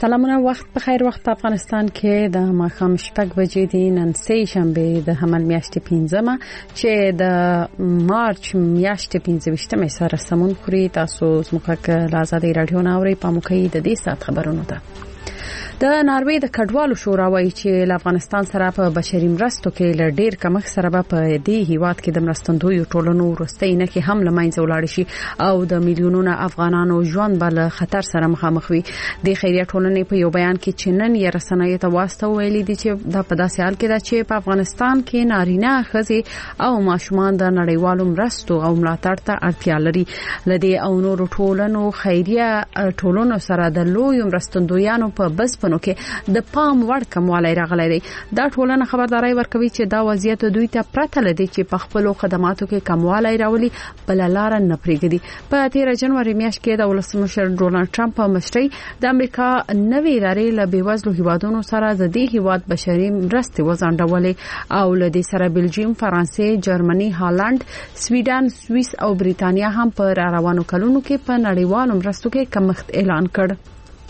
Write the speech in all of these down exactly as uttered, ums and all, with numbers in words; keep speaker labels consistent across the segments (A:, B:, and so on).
A: سلامونه، وخت په خیر. وخت په افغانستان کې د ماښام شپږ بجې دي. نن سه شنبه د حمل میاشتې پنځمه چې د مارچ میاشتې پنځه ویشتمه سره سمون خوري. تاسو زموږ له آزادۍ رادیو ناوړي په موکي د دې سات خبرونه ده. د ناروې د کډوالو شورا وايي چې له افغانستان سره په بشري مرستو کې ل ډیر کمښت سره په دې هیواد کې د مرستندویو ټولنو وروستۍ نه کې هم لمنځه ولاړ شي او د میلیونونو افغانانو ژوند بل خطر سره مخامخ وي. د خیریه ټولنې په یو بیان کې چې نن یې رسنیو ته واسطه ویلي دي چې د په داسې حال کې ده چې په افغانستان کې نارینه ښځې او ماشومان د نړیوالو مرستو او ملاتړ ته اړتیا لري. لدې او نور ټولنو خیریه ټولنو سره د لوی مرستندویانو په بس کې د پام وړ کموالی راغلی دی. دا ټولنه خبرداري ورکوي چې دا وضعیت دوی ته پرته لدی چې په خپل خدماتو کې کموالی راولي بل لار نه پریږدي. په تیر جنوري میاشت کې د ولسمشر ډونالد ټرمپ په مشرۍ د امریکا نوې ادارې له بیوزلو هیوادونو سره د دې هیواد بشري مرستې وځنډولې او له دې سره بلجیم، فرانسې، جرمني، هالند، سویډن، سویس او بریتانیا هم په روانو کلونو کې په نړیوالو مرستو کې کمښت اعلان کړ.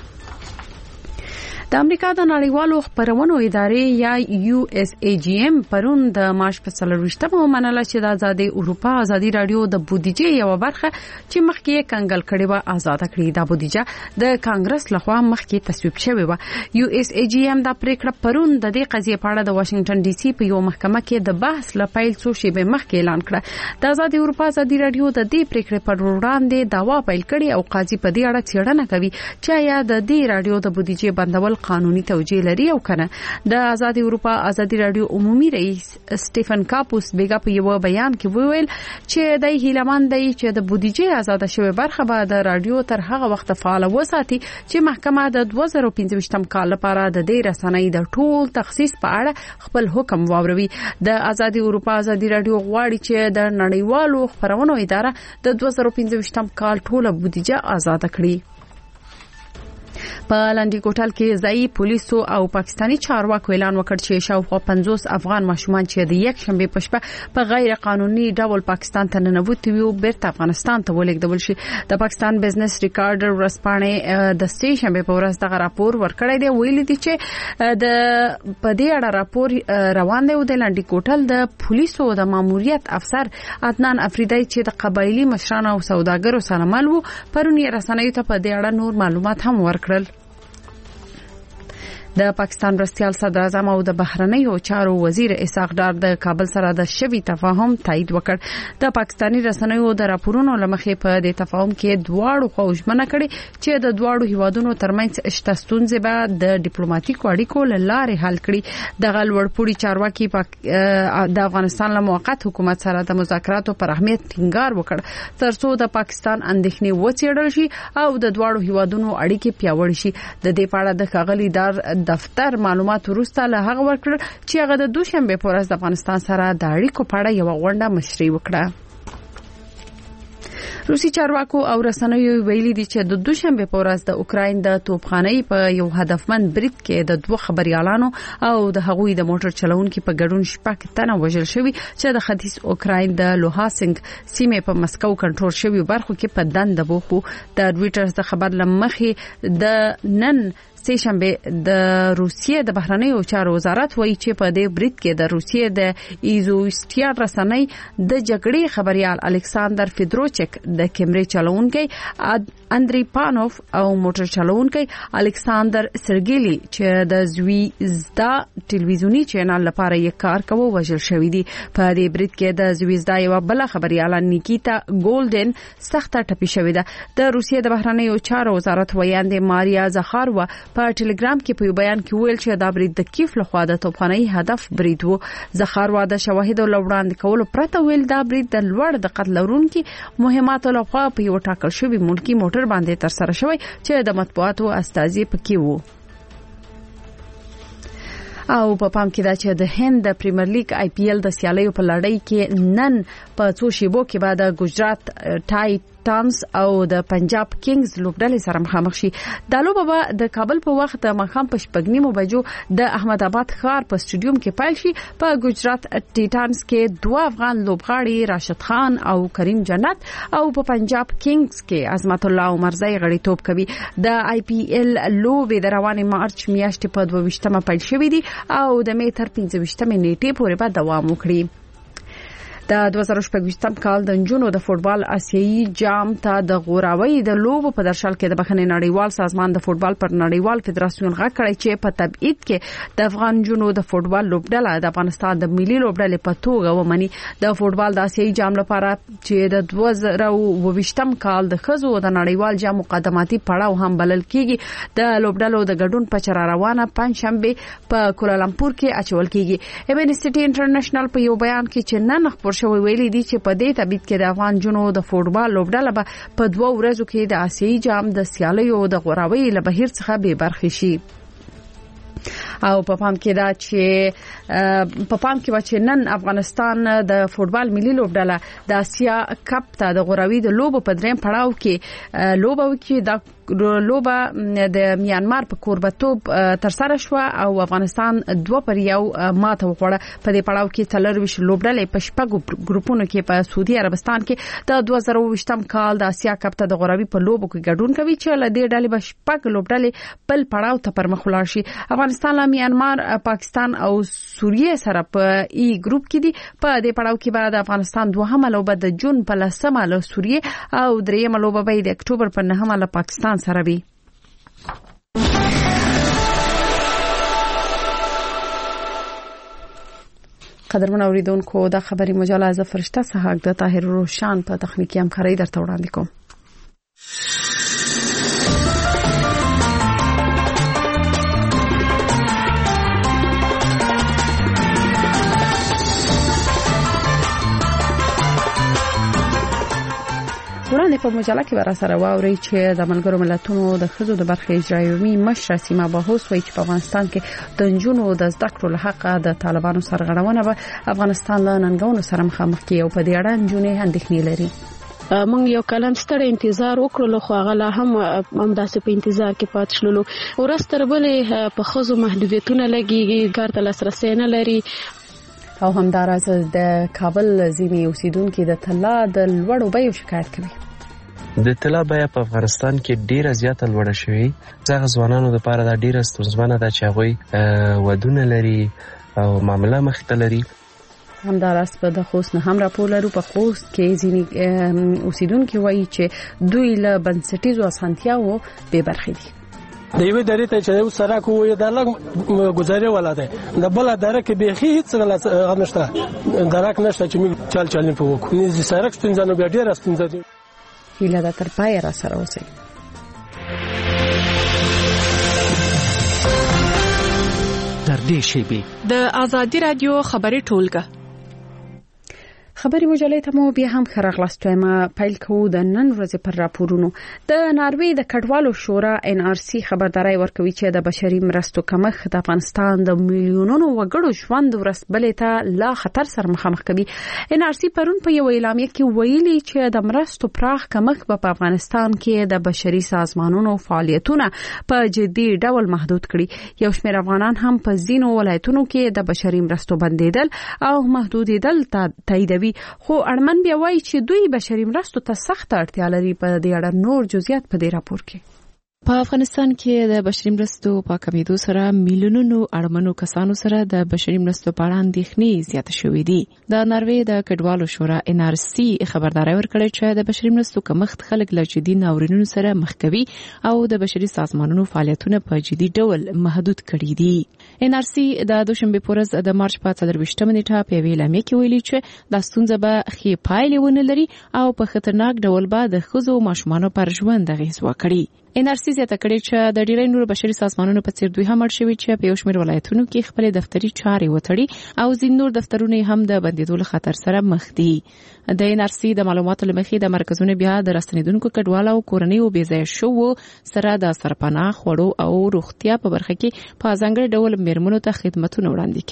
A: د امریکا د نړیوالو خبرونو ادارې یا یو اس ای جی ام پرون د مارچ په څلرویشتمه ومنله چې د آزادي اروپا آزادي رادیو د بودیجې یو برخه چې مخکې کنګل کړي و آزاد کړي. د بودیجه د کانګرس لخوا مخکې تصویب شوی و. یو اس ای جی ام د پریکړه پرون د دې قضیې په اړه د واشنگټن ډي سي په یو محکمه کې د بحث لپاره څو شیبه مخکې اعلان کړ. د آزادي اروپا آزادي رادیو د دې پریکړې پر وړاندې دعوا پیل کړي او قاضي په دې اړه څېړنه کوي چې یا د دې رادیو د بودیجې بندول قانوني توجیه لري او کنه. د آزادي اروپا آزادي رادیو عمومي رئیس سټيفن کاپوس بیګا په یو بیان کې وویل چې د هیلمان دی چې د بودیجې آزاد شوی برخه به د رادیو تر هغه وخت فعال وساتي چې محکمه د دوه زره پنځه کال لپاره د دې رسنۍ د ټول تخصیص په اړه خپل حکم واوروي. د آزادي اروپا آزادي رادیو غواړي چې د نړیوالو خبرونو اداره د دوه زره پنځه کال ټوله بودیجه آزاد کړي. په لندي کوټل کې ځای پولیسو او پاکستانی چارواکو اعلان وکړ چې شاوخوا پنځوس افغان ماشومان چې د یک شنبه په شپه په غیر قانوني ډول پاکستان ته ننوتي وو بیرته افغانستان ته ولېږدول شي. د پاکستان بزنس ریکارډر ورسپانې د سې شنبه په ورځ دغه راپور ورکړی دی. ویلي دي چې د په دې اړه راپور روان دی او د لندي کوټل د پولیسو د ماموریت افسر عدنان افریدی چې د قبایلی مشرانو او سوداګرو سره مل وو پرون یې رسنیو ته په دې اړه نور معلومات هم ورکړل. د پاکستان مرستیال صدر اعظم او د بهرنیو چارو وزیر اسحاق ډار د کابل سره د شوی تفاهم تایید وکړ. د پاکستانی رسنیو د راپورونو لمخې په دې تفاهم کې دواړو خوا ژمنه کړې چې د دواړو هیوادونو ترمنځ شته ستونزې به د ډیپلوماټیکو اړیکو له لارې حل کړي. د غلوړپوړي چارواکي د افغانستان له موقت حکومت سره د مذاکراتو پر اهمیت ټینګار وکړ ترڅو د پاکستان اندېښنې وڅېړل شي او د دواړو هیوادونو اړیکې پیاوړې شي. د دې په اړه د ښاغلي ډار دفتر معلومات وروسته له هغه ورکړ چې هغه د دوشنبه په ورځ د افغانستان سره د اړیکو په اړه یو غونډه مشري وکړه. روسي چارواکو او رسنیو ویلي دي چې د دوشنبه په ورځ د اوکراین د توپخانې په یو هدفمند برید کې د دوه خبريالانو او د هغوی د موټر چلوونکو په ګډون شپږ تنه وژل شوي چې د ختیځ اوکراین د لوهاسینګ سیمې په مسکو کنټرول شوی برخو کې په دند بوخو. د ټویټر د خبر لمخې د نن سه شنبه د روسیې د بهرنیو چارو وزارت وایي چې په دې برید کې د روسیې د ایزوستیا رسنۍ د جګړې خبريال الکساندر فیدروچک د کیمرې چلوونکی اندری پانوف او موټر چلوونکی الکساندر سرګیلی چې د زویزدا ټلویزیونی چینل لپاره یې کار کوي وژل شوی دی. په دې برید کې د زویزدا یو بل خبريال نیکیتا ګولډن سخته ټپي شوې ده. د روسیې د بهرنیو چارو وزارت ویاندې ماریا زخاروا په ټلګرام کې په بیان کې ویل چې دا برید د کیف لخوا د توپخانې هدف برید وو. زخاروا د شواهدو لوړاندې کولو پرته ویل دا برید د لوړ د قتل لرونکي مهماتو لخوا په یو ټاکل شوی ملکی موټر باندې تر سره شوی چې د مطبوعاتو استازي پکې وو. او په پام کې دا چې د هند د پریمیر لیګ آی پی ایل د سیالیو په لړۍ کې نن په څو شیبو کې بعد ګجرات ټای ټیټانز او د پنجاب کینګز لوبډلې سره مخامخ شي. د لوبه د کابل په وخت د مخام په شپږنیمو بجو د احمد آباد ښار په سټډیوم کې پیل شي. په ګجرات ټیټانز کې دوه افغان لوبغاړي راشد خان او کریم جنت او په پنجاب کینګز کې عظمت الله عمرزی غړیتوب کوي. د آی پی ایل لوبې د روانې مارچ میاشتې په دوه ویشتمه پیل شوې دي او د می تر پنځه ویشتمې نیټې پورې به دوام وکړي. د دوه زره شپږ کال د جنونو د فوتبال آسیایي جام ته د غوراوي د لوبو په درشل کې د بخښنې نړیوال سازمان د فوتبال پر نړیوال فدراسیون غږ کړی چې په تبعید کې د افغان جنونو د فوتبال لوبډله د افغانستان د ملي لوبډلې په توګه ومني. د فوتبال د آسیایي جام لپاره چې د دوه زره اووه کال د خزو د نړیوال جام مقدماتي پړاو هم بلل کیږي د لوبډلو د ګډون په چر روانه پنځشنبه په کوالالمپور کې اچول کیږي. ایبن سټي انټرنیشنل په یو بیان کې چې نن خبر شوی ویلي دي چې په دې تبعید کې د افغان جنونو د فوتبال لوبډله به په دوه ورځو کې د آسیایي جام د سیالیو د غوراوي له بهیر څخه به برخه شي. او په پام کې دا چې په پام کې و چې نن افغانستان د فوتبال ملي لوبډله د آسیا کپ ته د غوراوي د لوبو په دریم پړاو کې لوبه وکړي. د لوبه د میانمار په کوربتوب تر سره شو او افغانستان دوه پر یو ماته وخوړه. په دې پړاو کې څلرویشت لوبډلې په شپږو ګروپونو کې په سعودي عربستان کې د دوه زره اووه کال د آسیا کپ ته د غوراوي په لوبو کې ګډون کوي چې له دې ډلې به شپږ لوبډلې بل پړاو ته پرمخ ولاړ شي. افغانستان له میانمار، پاکستان او سوریه سره په ای ګروپ کې دي. په دې پړاو کې به د افغانستان دوهمه لوبه د جون په لسمه له سوریه او دریمه لوبه به د اکتوبر په نهمه له پاکستان سره وي. قدرمن اوریدونکو دا خبري مجله از فرشته صحاق د طاهر روشان په تخنیکی همکاري درته وړاندې کوم. وړاندې په مجله کې ورا سره واوري چې د ملګرو ملتونو د خزو د برخې اجرایوي مشر سیما باهوس وایي چې په افغانستان کې د نجونو د زده کړو لحق د طالبانو سرغړونه به افغانستان له ننګونو سره مخامخ کیږي او په دې اړه نجونې اندېښنې لري.
B: مونږ یو کلم ستړي انتظار وکړو خو هغه لا هم همداسې په انتظار کې پات شلو. ورستر بلې په خزو محدودیتونه لګي، ګار ته لاسرسي نه لري
A: او همداراز د کابل ځینې اوسیدونکو د طلا د لوړو بیو شکایت کوي.
C: د طلا بیه په افغانستان کې ډیره زیاته لوړه شوې. ځکه ځوانانو لپاره دا ډیره ستونزمنه ده چې هغوی ودونه لري او معامله مخته لري.
A: همداراز په د خوست نه هم راپور لرو. په خوست کې ځینې اوسیدونکو وایي چې دوی له بنسټیزو اسانتیاوو بې برخې دي.
D: د یوې درې ته چې یو سره کوی د لګ گزارې ولاده د بل درې کې به هیڅ غلط نشته، درک نشته چې موږ چل چل په وکړو. نږدې سرک ستنځنو بیا ډیر ستنځ دي.
A: هیله ده تر پای را سره اوسئ.
E: در دې شیبه
F: د آزادی رادیو خبري ټولګه
A: خبري مجلې ته مو بیا هم خرغلاستو ما پیل کوو د نن ورځې پر راپورونو. د ناروې د کډوالو شورا ان آر سی خبرداري ورکوي چې د بشري مرستو کمښت د افغانستان د میلیونونو وګړو ژوند ورسبلې ته لا خطر سره مخامخ کوي. ان آر سی پرون په یو اعلامیه کې ویلي چې د مرستو پراخ کمښت په افغانستان کې د بشري سازمانونو فعالیتونه په جدي ډول محدود کړي. یو شمېر افغانان هم په ځینو ولایتونو کې د بشري مرستو بندیدل او محدودیدل تاییدوي. خو اړمن بیا وایي چې دوی بشري مرستو ته سخت اړتیا لري. په دې اړه نور جزئیات په دې راپور کې.
F: په افغانستان کې د بشري مرستو په کمیدو سره میلیونونو اړمنو کسانو سره د بشري مرستو په اړه اندېښنې زیاتې شوې دي. د ناروې د کډوالو شورا ان آر سی خبرداري ورکړې چې د بشري مرستو کمښت خلک له جدي ناورینونو سره مخ کوي او د بشري سازمانونو فعالیتونه په جدي ډول محدود کړي دي. ان آر سی د دوشنبه په ورځ د مارچ په څلرویشتمه نیټه په ویلامې کې ویلي چې د ستونزې به خې پایلې ونه لري او په خطرناک ډول به د ښځو او ماشومانو پر ژوند اغېز وکړي. ان آر سی زیاته کړې چې د ډیری نور بشري سازمانونو په څیر دوی هم اړ شوي چې په یو شمېر ولایتونو کې خپل دفتري چارې وتړي او ځینې نور دفترونه هم د بندیدو له خطر سره مخ دي. د ان آر سی د معلوماتو لمخې د مرکزونو بیا د راستنیدونکو کډوالو او کورنۍ او بېځایه شوو سره د سرپناه خوړو او روغتیا په برخه کې په ځانګړي ډول میرمنو ته خدماتونه وړاندې کوي.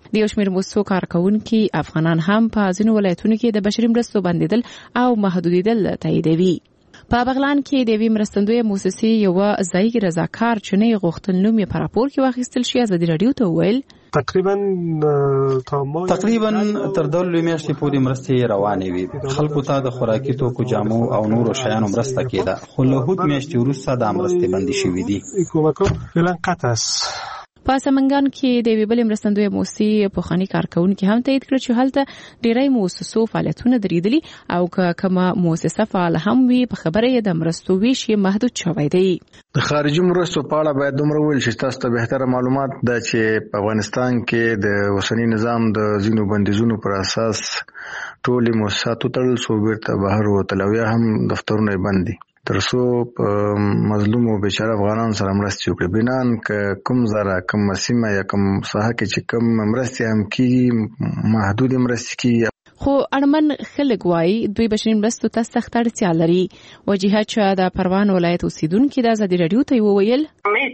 F: د یو شمېر موسسو کارکونکي افغانان هم په ځینو ولایتونو کې د بشري مرستو بندیدل او محدودیدل تاییدوي. په بغلان کې د وی مرستندوی موسسې یو ځای رضاکار چنې غوښتنلوم په راپور کې واخیستل شي. ازادي رادیو ته ویل
G: تقریبا
H: تقریبا تر دولې میاشتې پورې مرستې روانې وي. خلکو ته د خوراکي توکو، جامو او نورو شیانو مرسته کېده، خو له هوت میاشتې وروسته دا مرستې بندې شوې دي.
G: فعلا قطع است.
F: په سمنګان کې د ویبل مرستندوی موسسې په خاني کارکونکو هم تایید کړ چې هلته ډیری موسسو فعالیتونه درېدلي او کومه موسسه فعال هم وي په خبره د مرستو ویش محدود شوی دی.
I: د خارجي مرستو په اړه باید دومره ویل شي تاسو ته بهتره معلومات ده چې په افغانستان کې د اوسنی نظام د ځینو بندیزونو پر اساس ټولې موسسات تړل شو، بیرته بهر وتل او یا هم دفترونه بند دي ترڅو په مظلوم او بیچاره افغانان سره مرستې وکړي. بنان ک کوم زره کوم سیمه یا کوم ساحه کې چې کوم مرستې هم کیږي محدود مرستې کیږي.
F: خو اړمن خلک وایي دوی بشري مرستو ته سخت اړتیا لري. وجیهه چې د پروان ولایت اوسیدونکو د ازادي رادیو ته وویل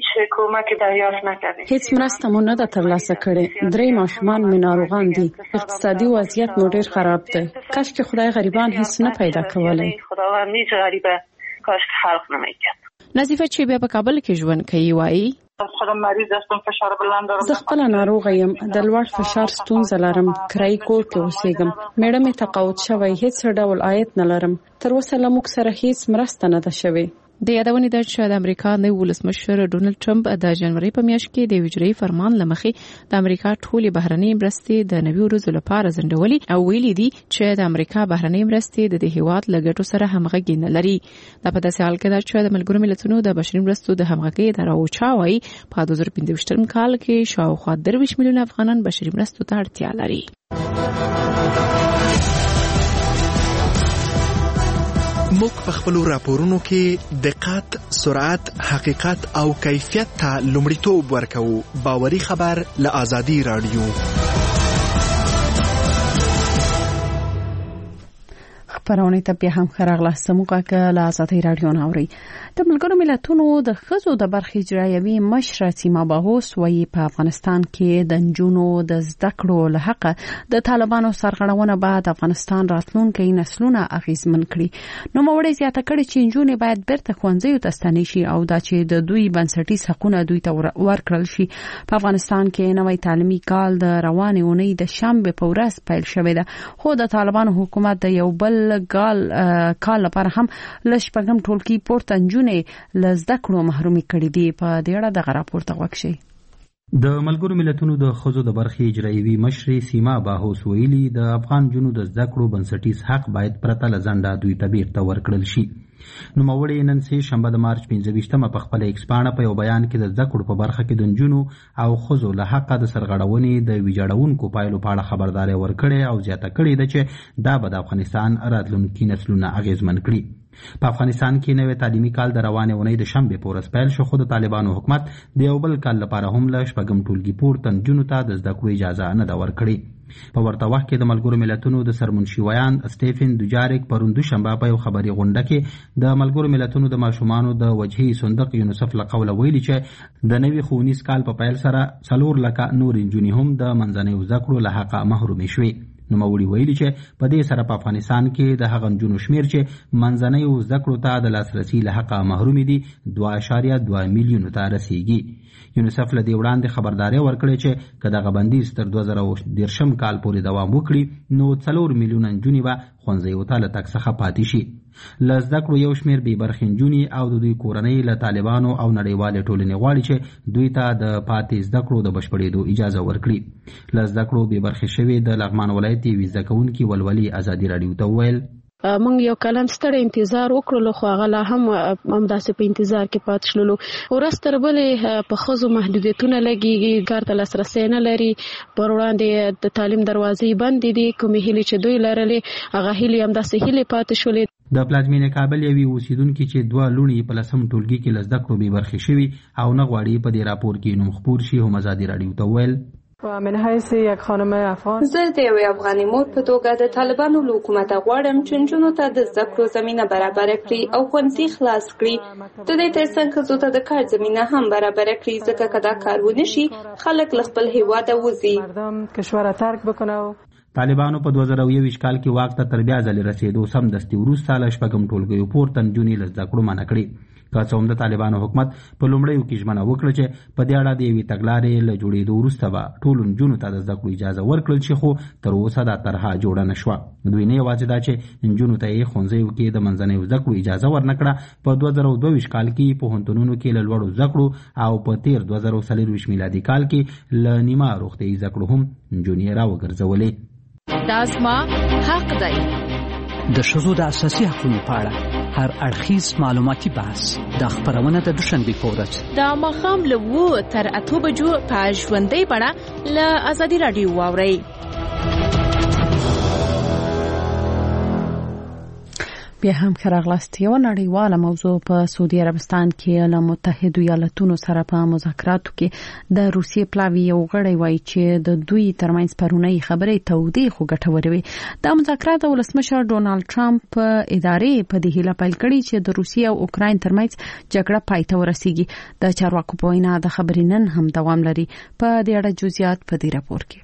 J: هیڅ مرسته مو نه ده ترلاسه کړې. درې ماشومان مې ناروغان دي. اقتصادي وضعیت مو ډېر خراب دی. کاش که خدای غریبان هیڅ نه پیدا کولای.
K: کاش که خلق نمیکرد.
F: نظیفه چې بیا په کابل کې ژوند کوي وایي
J: زه خپل ناروغه یم، د لوړ فشار ستونزه لرم، کرایي کور کې اوسېږم، میړه مې تقاعد شوی، هیڅ ډول عاید نه لرم. تر اوسه له موږ سره هیڅ مرسته نه ده شوې.
F: د یادونې ده چې د امریکا نوی ولسمشر ډونلډ ټرمپ د جنوري په میاشت کې د ویجري فرمان لمخې د امریکا ټولې بهرنۍ مرستې د نوي ورځو لپاره ځنډولې او ویلي دي چې د امریکا بهرنۍ مرستې د دې هیواد له ګټو سره همغږي نه لري. دا په داسې حال کې ده چې د ملګرو ملتونو د بشري مرستو د همغږۍ اداره اوچا وايي په دوه زره پنځه ویشتم کال کې شاوخوا درویش میلیونه افغانان بشري مرستو ته اړتیا لري.
L: موږ په خپلو راپورونو کې دقت، سرعت، حقیقت او کیفیت ته لومړیتوب ورکوو. باوري خبر له ازادي رادیو.
A: خبرونه ته بیا هم خراغله سموګه له ازادي رادیو ناوري. د ملګرو ملتونو د ښځو د برخې اجرایوي مشره سیما باهوس وايي په افغانستان کې د نجونو د زده کړو له حق د طالبانو سرغړونه بعد افغانستان راتلونکي نسلونه اغیزمن کړي. نو موړې زیاته کړي چې نجونې باید بیرته ښوونځیو ته ستنې شي او دا چې د دوی بنسټیز حقونه دوی ته ورکړل شي. په افغانستان کې نوې تعلیمي کال د روانې اونۍ د شنبه په ورځ پیل شوی دی، خو د طالبانو حکومت د یو بل کال کال لپاره هم لشپږم ټولګي پورته نجونې لزده کړو محرومي کړي دي. په دې اړه د راپور ته وکشي.
M: د ملګرو ملتونو د ښځو د برخې اجرایوي مشرې سیما باهوس ویلي د افغان جنونو د زده کړو بنسټیز حق باید پرته له ځنډه دوی ته بیرته ورکړل شي. نوموړی نن سه شنبه د مارچ پنځه ویشتمه په خپل ایکس پاڼه په یو بیان کې د زده کړو په برخه کې د نجونو او ښځو له حقه د سرغړونې د ویجاړونکو پایلو په اړه خبرداري ورکړې او زیاته کړې ده چې دا به د افغانستان راتلونکي نسلونه اغیزمن کړي. په افغانستان کې نوې تعلیمي کال د روانې اونۍ د شنبه په ورځ پیل شو، خو د طالبانو حکومت د یو بل کال لپاره هم له شپږم ټولګي پورته نجونو ته د زده کړو اجازه نه ده ورکړې. په ورته وخت کې د ملګرو ملتونو د سرمنشي ویان سټیفن دوجاریک پرون دوشنبه په یو خبري غونډه کې د ملګرو ملتونو د ماشومانو د وجهي صندوق یونیسف له قوله ویلي چې د نوي ښوونیز کال په پیل سره څلور لکه نور نجونې هم د منځنیو زده کړو له حقه محرومې شوې. نوموړي ویلي چې په دې سره په افغانستان کې د هغو نجونو شمیر چې منځنیو زده کړو ته د لاسرسي له حقه محرومې دي دوه اعشاریه دوه میلیونو ته رسیږي. یونیسف له دې وړاندې خبرداري ورکړې چې که دغه بندیز تر دوه زره دېرشم کال پورې دوام وکړي نو څلور میلیونه نجونې به ښوونځیو ته له تګ څخه پاتې شي. له زده کړو یو شمېر بې برخې نجونې او د دوی کورنۍ له طالبانو او نړیوالې ټولنې غواړي چې دوی ته د پاتې زده کړو د بشپړېدو اجازه ورکړي. له زده کړو بې برخې شوې د لغمان ولایت یوې زده کوونکې ولولي ازادي راډیو ته وویل
B: مونږ یو کلم ستړی انتظار وکړلو، خو هغه لا هم همداسې په انتظار کې پاتې شلو. ورځ تر بلې په ښځو محدودیتونه لګېږي، کار ته لاسرسی نه لري، پر وړاندې د تعلیم دروازې بندې دي. کومې هیلې چې دوی لرلې هغه هیلې همداسې هیلې پاتې شولې.
M: د پلازمینې کابل یوې اوسیدونکي چې دوه لوڼې په لسم ټولګي کې له زده کړو بې برخې شوي او نه غواړي په دې راپور کې نوم خپور شي هم ازادي راډیو ته وویل
G: من حیث یک خانم افغان
N: زه د یوې افغاني مور په توګه د طالبانو له حکومته غواړم چې نجونو ته د زده کړو زمینه برابره کړي او ښوونځي خلاص کړي. د دې ترڅنګ ښځو ته د کار زمینه هم برابره کړي، ځکه که دا کار ونه شي خلک له خپل هیواده وځي.
M: طالبانو په دوه زره یوویشت کال کې واک ته تر بیا ځلې رسېدو سمدستي وروسته له شپږم ټولګیو پورته نجونې له زده کړو منع کړې. که څه هم د طالبانو حکومت په لومړیو کې ژمنه وکړه چې په دې اړه د یوې تګلارې له جوړېدو وروسته به ټولو نجونو ته د زده کړو اجازه ورکړل شي، خو تر اوسه دا طرحه جوړه نه شوه. دوی نه یوازې دا چې نجونو ته یې ښوونځیو کې د منځنیو زده کړو اجازه ورنه کړه، په دوه زره دوه ویشت کال کې پوهنتونونو کې له لوړو زده کړو او په تېر دوه زره څلرویشت میلادي کال کې له نیمه روغتیایي زده کړو هم نجونې راوګرځولې.
F: دا زما حق دی.
E: د ښځو د اساسي حقوقو په اړه هر اړخیز معلوماتي بحث د خبرونه د دوشنبې په ورځ
F: د ماښام له اووه تر اتو بجو په ژوندۍ بڼه له ازادي راډیو واورئ.
A: بیا هم ښه راغلاست. یوه نړیواله موضوع په سعودي عربستان کې له متحدو ایالتونو سره په مذاکراتو کې د روسیې پلاوي یو غړی وایي چې د دوی ترمنځ پرونی خبرې تودې خو ګټورې وي. دا مذاکرات د ولسمشر ډونالد ټرمپ په ادارې په دې هیله پیل کړي چې د روسیې او اوکراین ترمنځ جګړه پای ته ورسیږي. د چارواکو په وینا د خبرې نن هم دوام لري. په دې اړه جزئیات په دې راپور کې.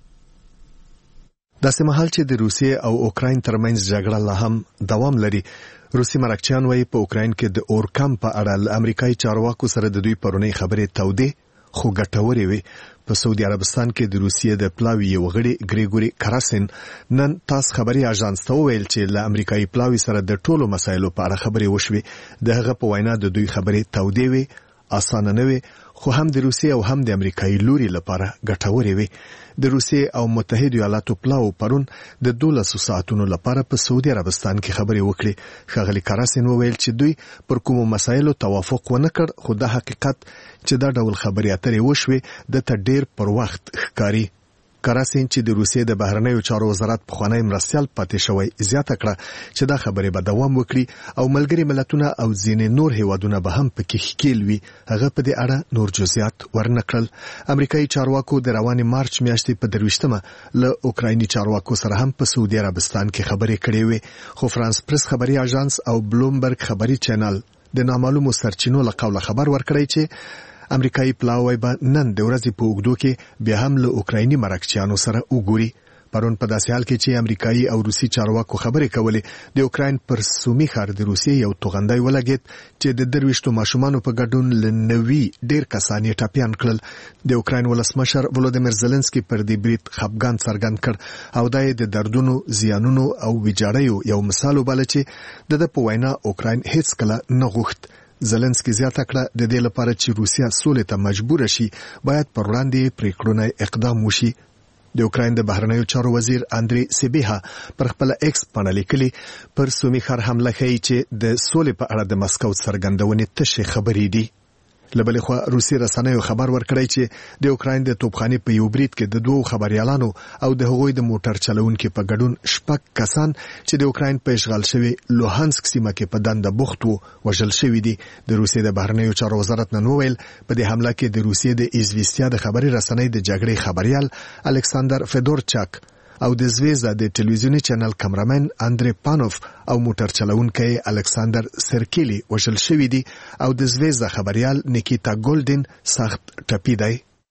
L: داسې مهال چې د روسیې او اوکراین ترمنځ جګړه لا هم دوام لري، روسي مرکچیان وایي په اوکراین کې د اورکم په اړه له امریکایي چارواکو سره د دوی پرونی خبرې تودې خو ګټورې وي. په سعودي عربستان کې د روسیې د پلاوي یو غړي ګریګوري کراسین نن تاس خبري اژانس ته ویل چې له امریکایي پلاوي سره د ټولو مسایلو په اړه خبرې وشوي. د هغه په وینا د دوی خبرې تودې وي، اسانه نه وي، خو هم د روسیې او هم د امریکایي لوري لپاره ګټورې وي. د روسیې او متحدو ایالاتو پلاو پرون د دولسو ساعتونو لپاره په سعودي عربستان کې خبرې وکړي. ښاغلي کراسین وویل چې دوی پر کومو مسایلو توافق ونه کړ، خو دا حقیقت چې دا ډول خبرې اترې وشوي د ته ډیر پر وخت ښکاري. کراسین چې د روسیې د بهرنیو چارو وزارت پخوانی مرستیال پاتې شوی زیاته کړه چې دا خبرې به دوام وکړي او ملګري ملتونه او ځینې نور هیوادونه به هم پکې ښکیل وي. هغه په دې اړه نور جزئیات ورنکړل. امریکایي چارواکو د روانې مارچ میاشتې په درویشتمه له اوکرایني چارواکو سره هم په سعودي عربستان کې خبرې کړې وې، خو فرانس پریس خبري اژانس او بلومبرګ خبري چینل د نامعلومو سرچینو له قوله خبر ورکړی چې امریکایي پلاوی به نن د ورځې په اوږدو کې بیا هم له اوکرایني مرکچیانو سره وګوري. پرون په داسې حال کې چې امریکایي او روسي چارواکو خبرې کولې، د اوکراین پر سومي ښار د روسیې یو توغندی ولګېد چې د درویشتو ماشومانو په ګډون له نوي ډیر کسان یې ټپیان کړل. د اوکراین ولسمشر ولودیمیر زيلنسکي پر دې برید خپګان څرګند کړ او دا یې د دردونو، زیانونو او ویجاړیو یو مثال وباله چې د په وینا اوکراین هیڅ کله نه غوښت. زيلنسکي زیاته کړه د دې لپاره چې روسیا سولې ته مجبور شي باید پر وړاندې پریکړونه اقدام وشي. د اوکراین د بهرنیو چارو وزیر اندري سیبیها پر خپل ایکس باندې لیکلي پر سومي ښار حمله کوي چې د سولې په اړه د مسکو څرګندونې تشه خبرې دي. لبلې خو روسي رسنیو خبر ورکړی چې د اوکراین د توپخانې په یو برید کې د دوو خبريالانو او د هغوی د موټر چلونکو په ګډون شپږ کسان چې د اوکراین په اشغال شوی لوهانسک سیمه کې په دنده بوخت وو وژل شوی دي. د روسیې د بهرنیو چارو وزارت نن وویل په دې حمله کې د روسیې د ایزویستیا د خبري رسنۍ د جګړې خبريال الکساندر فدورچاک او د زویزا د ټلویزیونی چینل کامرامن اندری پانوف او موټر چلونکی الکساندر سرکیلی وژل شوی دي او د زویزا خبريال نیکیتا ګولډن سخت ټپي دی.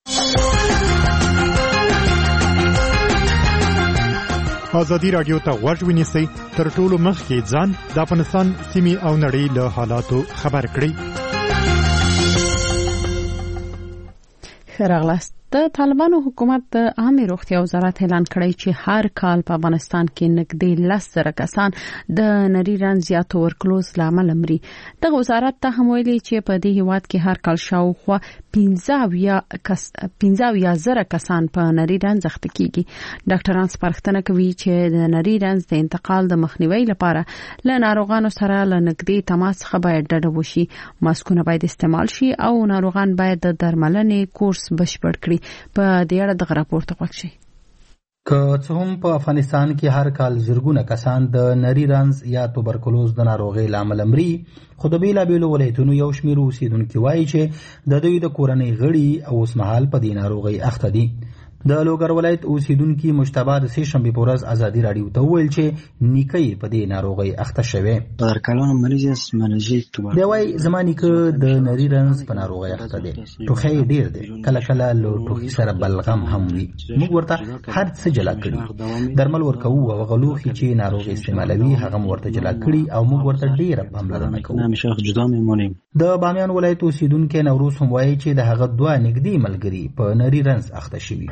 O: ازادي رادیو ته غوږ ونیسئ، تر ټولو مخکې ځان د افغانستان سیمې او نړۍ له حالاتو خبر کړئ.
A: خیرغلاست. د طالبانو حکومت د عامه روغتیا وزارت اعلان کړی چې هر کال په افغانستان کې نږدې لس زره کسان د نری رنځ زیاتو ورکلوز لامل مري. د وزارت ته هم ویلي چې په دې هیواد کې هر کال شاوخوا پنځه اویا زره کسان په نری رنځ اخته کیږي. ډاکټران سپارښتنه کوي چې د نری رنځ د انتقال د مخنیوي لپاره له ناروغانو سره له نږدې تماس څخه باید ډډه وشي، ماسکونه باید استعمال شي او ناروغان باید د درملنې کورس بشپړ کړي. په دې اړه د راپورته وکړي.
M: که څه هم په افغانستان کې هر کال زرګونه کسان د نری رنځ یا توبرکلوز د ناروغۍ لامل مري، خو د بیلابیلو ولایتونو یو شمېر اوسیدونکي وایي چې د دوی د کورنۍ غړي اوس مهال په دې ناروغۍ اخته دي. د لوګر ولایت اوسیدونکو مجتبی د سې شنبې په ورځ ازادي راډیو ته وویل چې نیکه یې په دې ناروغۍ اخته شوی.
P: درکلانو مریض منجي
M: توبه دی وای زما نیکه د نری رنز په ناروغۍ اخته دی. ټوخی ډیر دی، کله کله له ټوخي سره بلغم هم وي. موږ ورته هر څه جلا کړي، درمل ورکوو او غلوخي چې ناروغي استعمالوي هغه ورته جلا کړي او موږ ورته ډیره پاملرنه کوو. د بامیان ولایت اوسیدونکو نوروز هم وایي چې د هغه دوه نږدې ملګري په نری رنز اخته شوي.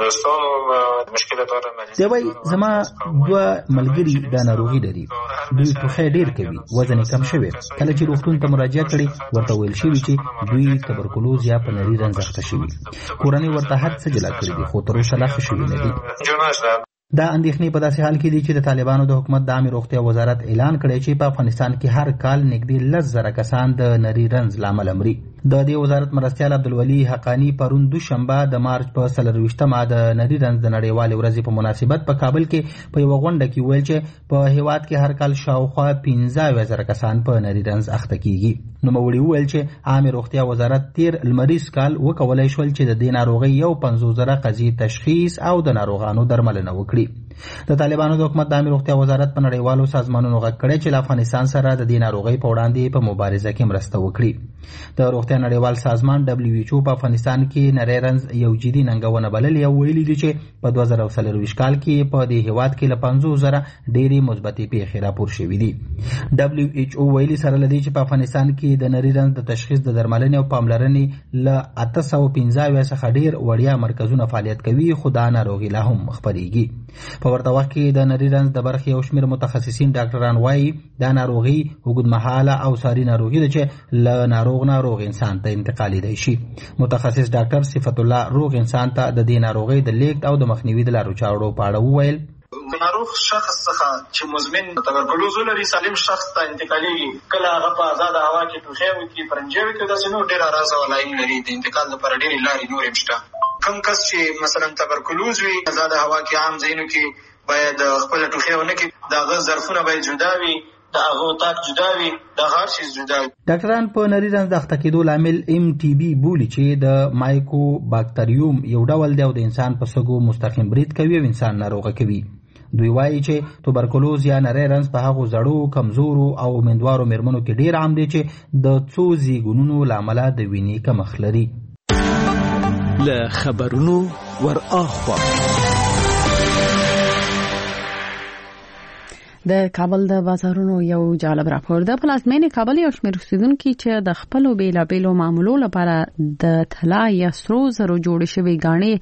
M: دی وای زما دوه ملګري د ناروغي لري، دوی ټوخی ډیر کوي، وزن کم شوی. کله چې روغتون ته مراجعه کړي ورته ویل شوی چې دوی تبرکلوز یا په نری رنز اخته شوي. کورنۍ ورته هر څه جلا کړي دي خو تر اوسه لا ښه شوي نه دي. دا اندېښنې په داسې حال کې دي چې د طالبانو د حکومت د عامه روغتیا وزارت اعلان کړی چې په افغانستان کې هر کال نږدې لس زره کسان د نری رنز له امله مري. د دې وزارت مرستیال عبدالولي حقانی پرون دوشنبه د مارچ په څلرویشتمه د نری رنز د نړیوالې ورځې په مناسبت په کابل کې په یوه غونډه کې ویل چې په هیواد کې هر کال شاوخوا پنځه اویا زره کسان په نری رنز اخته کیږي. نوموړي وویل چې عامه روغتیا وزارت تیر لمریز کال وکولای شول چې د دې ناروغۍ یو پنځوس زره قضیې تشخیص او د ناروغانو درملنه وکړي. د طالبانو د حکومت د عامه روغتیا وزارت په نړیوالو سازمانونو غږ کړی چې له افغانستان سره د دې ناروغۍ په وړاندې په مبارزه کې مرسته وکړي. د روغتیا نړیوال سازمان دبليو ایچ او په افغانستان کې نری رنز یو جدي ننګونه بللې او ویلي دي چې په دوه زره څلرویشت کال کې په دې هیواد کې له پنځوس زره ډېرې مثبتې پیښې راپور شوې دي. دبليو ایچ او ویلي سره لدی چې په افغانستان کې د نری رنز د تشخیص د درملنې او پاملرنې له اته سوه پنځه اویا څخه ډېر وړیا مرکزونه فعالیت کوي، خو دا ناروغي لا هم خپرېږي. په ورته وخت کې د نری رنز د برخې یو شمېر متخصصین ډاکټران وایي دا ناروغي اوږدمهاله او ساري ناروغي ده چې له ناروغ نه روغ انسان ته انتقالیدای شي. متخصص ډاکټر صفت الله روغ انسان ته د دې ناروغۍ د لیږد او د مخنیوي د لارو چارو په اړه وویل.
Q: ناروغ شخص څخه چې مزمن تبرکلوز لري سالم شخص ته انتقالېږي، کله هغه په آزاده هوا کې ټوخی وکړي، پرنجې وکړي، داسې نور ډېر اراز او لاین لري. د انتقال لپاره ډېرې لارې نورې شته. کوم کس چې مثلا تبرکلوز وي آزاده هوا کې عام ځایونو کې باید خپل ټوخی ونه کړي، د هغه ظرفونه باید جدا وي، د هغه اتاق جدا وي، د هر شي جدا وي.
M: ډاکټران په نری رنز د اخته کېدو لامل ایم ټي بي بولي چې د مایکو باکتریوم یو ډول دی او د انسان په سږو مستقیم برید کوي او انسان ناروغه کوي. دوی وایي چې توبرکلوز یا نری رنز په هغو زړو، کمزورو او امیندوارو مېرمنو کې ډېر عام دی چې د څو زیږونونو له امله د وینې کمښت لري.
R: له خبرونو ور اخوا
A: د کابل د بازارونو یو جالب راپور د پلازمینې کابل یو شمېر اوسیدونکو چې د خپل بیلابېلو معاملو لپاره د طلا یا سرو زرو جوړ شوی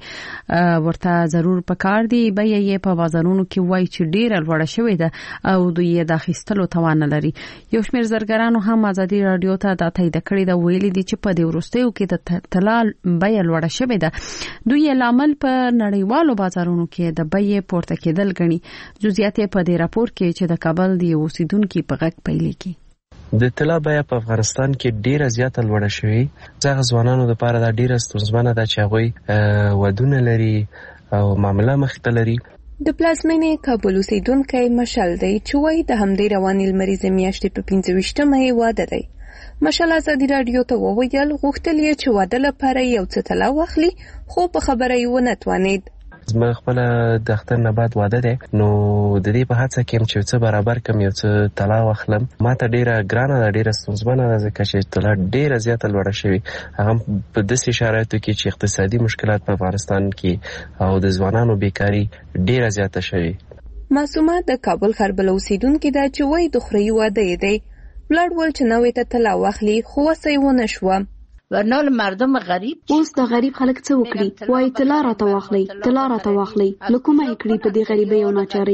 A: غاڼې ورته ضرور پکار دی. به یې په بازارونو کې وایي چې ډېره لوړه شوې ده او دوی یې د اخیستلو توان نه لري. یو شمېر زرګرانو هم ازادي راډیو ته دا تایید کړې ده، ویلي دي چې په دې وروستیو کې د طلا بیه لوړه شوې ده. دوی یې لامل په نړیوالو بازارونو کې د بیې پورته کېدل ګڼي. جزئیات په دې راپور کې چې د کابل دی اوسیدونکو په غږ پیلې کی
C: د طلا بیه په افغانستان کې ډیره زیاته لوړه شوې. ځکه ځوانانو لپاره دا ډیره ستونزمنه ده چې هغوی ودونه لري او معامله مخته لري.
N: د پلازمینې کابل اوسیدونکو مشال دی چې وایي د همدې روانې لمریزې میاشتې په پنځه ویشتمه یې واده دی. مشال ازادي راډیو ته وویل غوښتل یې چې واده لپاره یو څه طلا واخلي، خو په خبره یې ونه توانید.
C: زما خپل د اختر نه بعد واده دی، نو د دې په هڅه کې چې څه برابر کم یو څه طلا واخلم. ما ته ډیره ګرانه ده، ډیره ستونزمنه ده ځکه چې طلا ډیره زیاته لوړه شوې، هغه په داسې شرایطو کې چې اقتصادي مشکلات په افغانستان کې او د ځوانانو بیکاري ډیره زیاته شوې.
N: معصومه د کابل خربل اوسیدونکو ده چې وایي د خوري واده دی، ولاړ ول چې نوې ته طلا واخلي خو وسه یې ونه شوه.
S: ورنال مردم غریب
B: اوس د غریب خلک څه وکړي؟ وای طلا راته واخلي، طلا راته واخلي، لکومه یې کړي په دې غریبۍ او ناچارۍ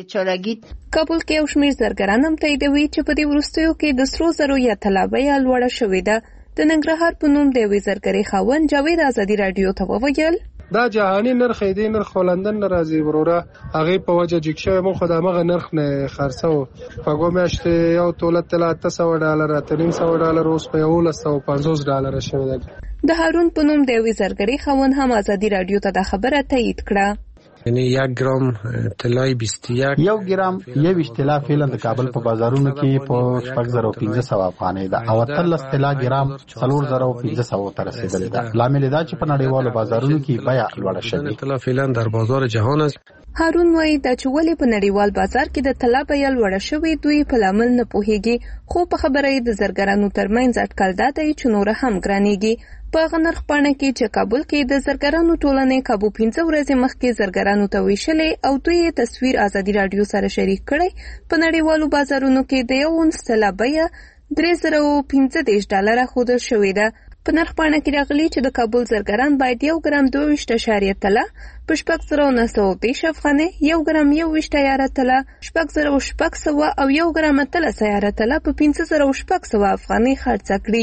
B: کې.
N: کابل کې یو شمېر زرګران هم تاییدوي چې په دې وروستیو کې د سرو زرو یا طلا بیه لوړه شوې ده. د ننګرهار په نوم د یوې زرګرۍ خاوند جاوید ازادي راډیو ته وویل
T: دا جهانی نرخ دی، نرخ ولندن ناراضي وروره هغه په وجه جګ شوی. مو خدای مغه نرخ نه خرڅو په ګومشت یو توله طلا اته سوه ډالر، اته نیم سوه ډالر، اوس په یو سوه پنځوس ډالر شوی دی.
N: د هارون په نوم د یوې زرګرۍ خاوند هم ازادي راډیو ته دا خبره تایید کړه.
C: یعنی یک ګرام طلای بیست و یک
H: یو ګرام یویشت طلا فعلا د کابل په بازارونو کې په شپږ زره پنځه سوه افغانۍ ده او اتلس طلا ګرام څلور زره پنځه سوه ته رسیدلې ده. لامل دا چې په نړیوالو بازارونو کې بیه لوړه شوې.
C: طلا فعلا در بازار جهان است.
N: هارون وایي دا چې ولې په نړیوال بازار کې د طلا بیه لوړه شوې دوی په لامل نه پوهیږي، خو په خبره یې د زرګرانو ترمنځ اټکل دا دی چې نور هم ګرانېږي. په هغه نرخ پاڼه کې چې کابل کې د زرګرانو ټولنې کابو پنځه ورځې مخکې زرګرانو ته ویشلې او دوی یې تصویر ازادي راډیو سره شریک کړی، په نړیوالو بازارونو کې د یو اونس طلا بیه درې زره پنځه دېرش ډالره ښودل شوې ده. په نرخ پاڼه کې راغلي چې د کابل زرګران باید یو ګرام دوه ویشت اعشاریه طلا په شپږ زره نه سوه دېرش افغانۍ، یو ګرام یو ویشت عیاره طلا شپږ زره شپږ سوه او یو ګرام اتلس عیاره طلا په پنځه زره شپږ سوه افغانۍ خرڅه کړي.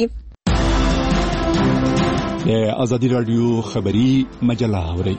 U: د ازادي راډیو خبري مجله اورئ.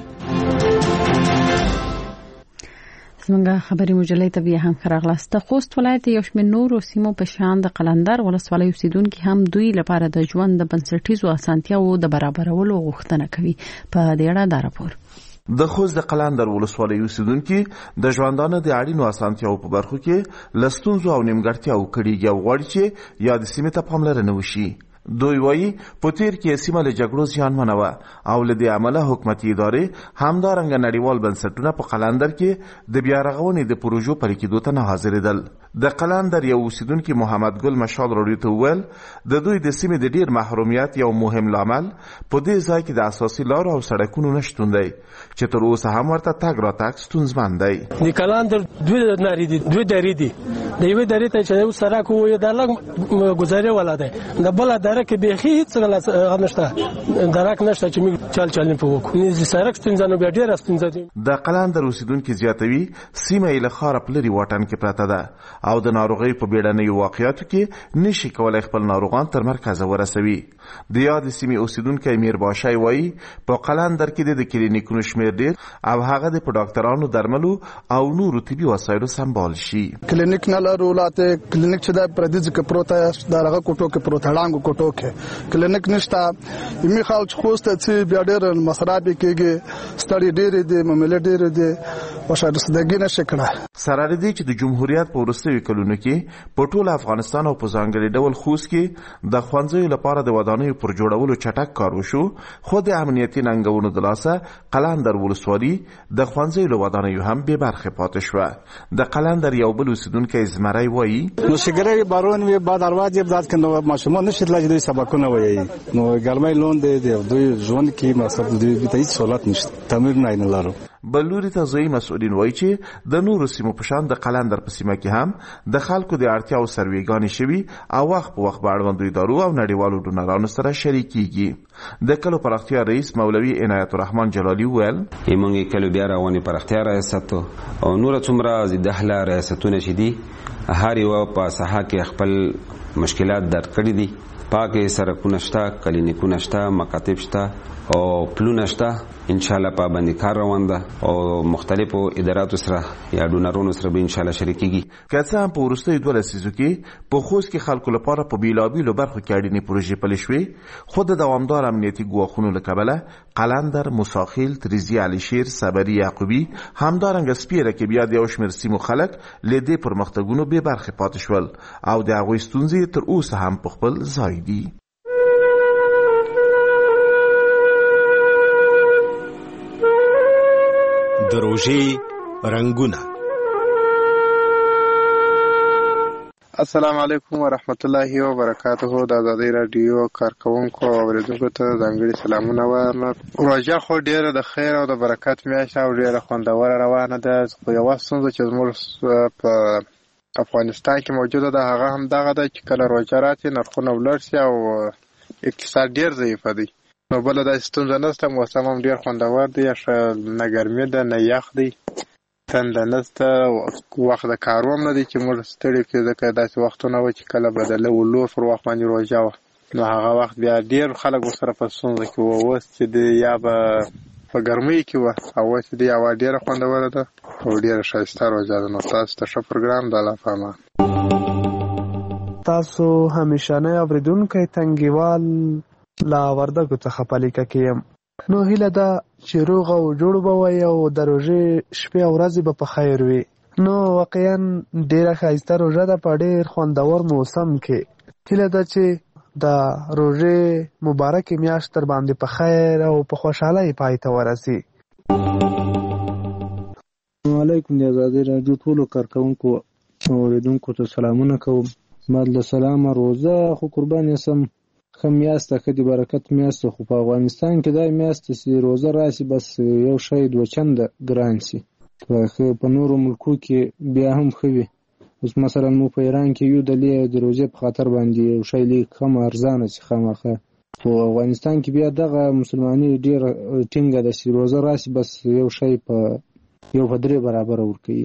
A: زموږ خبري مجلې ته بیا هم راغلاست. خوست ولایت یو شمېر نورو سیمو په شان د قلندر ولسوالۍ اوسیدونکو هم دوی لپاره د ژوند د بنسټیزو اسانتیاوو د برابرولو غوښتنه کوي. په دې اړه دا راپور.
V: د خوست د قلندر ولسوالۍ اوسیدونکو د ژوندانه د اړینو اسانتیاوو په برخو کې لستونزو او نیمګړتیاو کړي او غواړي چې یاد سیمه ته پاملرنه وشي. دوی وایي په تیر کې سیمه له جګړو زیانمنه وه او له دې امله حکومتي ادارې همدارنګه نړیوال بنسټونه په قلندر کې د بیا رغونې د پروژو پلي کېدو ته نه حاضرېدل. د قلندر یو اوسیدونکي محمد ګل مشال راډیو ته وویل د دوی د سیمې د ډیر محرومیت یو مهم لامل په دې ځای کې د اساسي لارو او سړکونو نشتون دی چې تر اوسه هم ورته تګ راتګ ستونزمن دی.
D: د قلندر دوی ناري دي دوی درې دي د یوې درې ته چې یو سړک وي د لږ گزارې ولا دی د بل درک کې بيخي هیڅ نشته درک نشته چې موږ چل چل په وکړو نه سړک ستونزه نو بیا ډیر ستونزه دي.
V: د قلندر اوسیدونکو زیاتوي سیمه یې له خاره پلري واټن کې پراته ده او د ناروغي په بیړنیو واقعیاتو کې نشي کولای خپل ناروغان تر مرکز ورسوي. د یاد سیمه اوسیدونکو امیر باشای وایي په قلندر کې د کلینیکونو شمیر ډیر او هغه د ډاکټرانو درملو او نورو طبي وسایلو سمبال شي.
W: کلینیک نه لرولاته کلینیک چې د پردیز کې پروت دغه کوټو کې پروت هډانګو کوټو کې کلینیک نشته یمي خلک خوسته چې بیا ډېر مصرف کېږي ستړي ډېر دي مملې ډېر دي وشاده سدګي نشه کړه.
V: سره دې چې د جمهوریت په وروستیو کلونو کې په ټول افغانستان او په ځانګړي ډول خوست کې د خوانځیو لپاره د ودانیو پر جوړولو چټک کار وشو، خو د امنیتي ننګونو د لاسه قلندر ولسوالي د خوانځیو له ودانیو هم بې برخې پاتې شوه. د قلندر یو بل اوسیدونکی زمری وایي
W: نو شګری بارون وی بعد اروازه ابداد کنه ماشومان نشي تلای دوی سبقونه وایي نو ګرمای لون دی دوی ژوند کې مقصد دوی به هیڅ سہولت نشته تمر نه نه لارو.
V: بلوري ته ځای مسؤلین وایي چې د نورو سیمو په شان د قلندر په سیمه کې هم د خلکو د اړتیاو سروېګانې شوي او وخت په وخت به اړوندو ادارو او نړیوالو ډونرانو سره شریکېږي. د کلو پراختیا رئیس مولوي عنایت الرحمن جلالی وویل
X: موږ کلو بیا روانې پراختیا ریاست او نور څومره دهله ریاستونه چې دي هر یو په ساحه کې خپل مشکلات درک کړي دي. پاکه سرکونه شته، کلینیکونه شته، مکاتب شته او پلونه شته. ان شاء الله پابندي کار روان ده او مختلفو اداراتو سره یا ډونرونو سره به ان شاء الله شریکيږي.
V: که څه هم په وروستیو دوه لسیزو کې په خوست کې خلکو لپاره په بیلابیلو برخو کې اړینې پروژې پلي شوې، خو د دوامدار امنیتي ګواښونو له کبله قلندر، موساخیل، تریزي، عليشیر، صبري، یعقوبي همدارنګه سپیره کې بیا د یو شمېر سیمو خلک له دې پرمختګونو بې برخې پاتې شول او د هغوی ستونزې تر اوسه هم په خپل ځای دي.
R: د روژې رنګونه.
T: السلام علیکم ورحمت الله وبرکاته. د ازادي راډیو کارکونکو او اوریدونکو ته ځانګړي سلامونه وایم. روژه خو ډیره د خیر او د برکت میاشت او ډیره خوندوره روانه ده. خو یوه ستونزه چې زموږ په افغانستان کې موجوده ده هغه هم دغه ده چې کله روژه راشي نرخونه ولوړ شي او اقتصاد ډیر ضعیفه دی. نو بله داسې ستونزه نشته، موسم هم ډېر خوندور دی، ښه نه ګرمي ده نه یخ دی، تنده نشته، وخت د کارو هم نه دی چې موږ ستړي کړي. ځکه داسې وختونه وه چې کله به د لور پر وخت باندې روژه وه نو هغه وخت بیا ډېر خلک ورسره په ستونزه کې وه. اوس چې دی یا به په ګرمۍ کې وه او اوس چې دی هوا ډېره خوندوره ده او ډېره ښایسته روژه ده. نو تاسو ته ښه پروګرام د الله په امان.
Y: تاسو همیشنی اورېدونکی تنګیوال لا وردګو څخه په لیکه کې یم.
G: نو هیله ده چې روغ او جوړ به وي او د روژې شپې او ورځې به په خیر وي. نو واقعا ډیره ښایسته روژه ده په ډیر خوندور موسم کې. هیله ده چې د روژې مبارکې میاشت تر باندې په خیر او په خوشحالۍ پای ته ورسي.
I: السلام علیکم د ازادي راډیو ټولو کارکونکو او اوریدونکو ته سلامونه کوم. بعد له سلامه روزه خو قربان یسم ښه میاشت ښه د برکت میاشت خو په افغانستان کې دا میاشت چې روزه راشي بس یو شی دوه چنده ګران شي. په نورو ملکو کې بیا هم ښه وي. اوس مثلا مو په ایران کې یو ډلې د روزې په خاطر باندې یو شی لیک کم ارزانه چې خامخه په افغانستان کې بیا دغه مسلمانۍ ډېر ټینګه ده چې روزه راشي بس یو شی په یو په درې برابر ورکوي.